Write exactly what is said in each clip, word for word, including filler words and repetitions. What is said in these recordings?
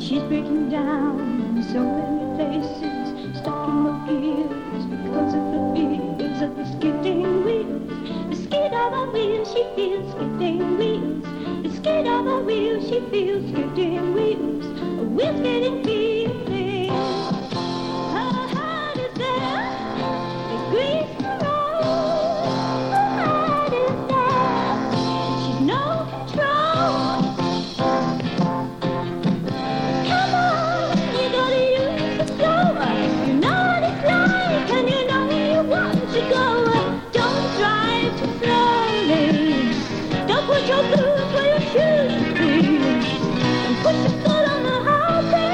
She's breaking down in so many places, stuck in the gears because of the fears of the skidding wheels. The skid of a wheel, she feels skidding wheels. The skid of a wheel, she feels skidding wheels. A wheel skidding feeling. Her heart is there, the grease the road. Her heart is there, she's no control. Your boots where your shoes should be, and put your foot on the highway.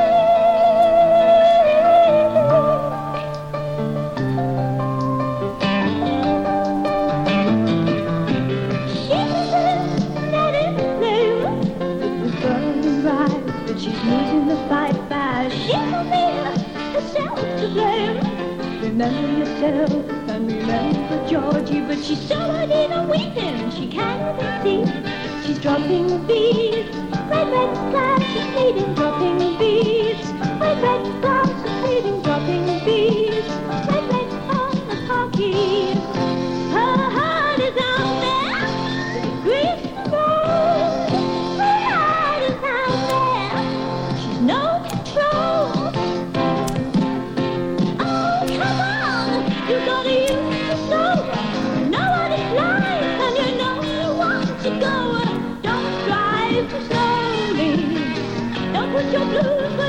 She says that it's blue. It was burning right, but she's losing the fight fast. She can feel herself to blame. Remember yourself and remember Georgie, but she's so in a weeping she can't even see. She's dropping the beads, red, red flags are fading, dropping the beads, red, red flags are fading, dropping the beads, red, red on the hockey. Her heart is out there, the grease the road. Her heart is out there, she's no control. Oh, come on, you gotta use the soul. Know what it's like, and you know you want to go. Don't drive too slowly. Don't put your blues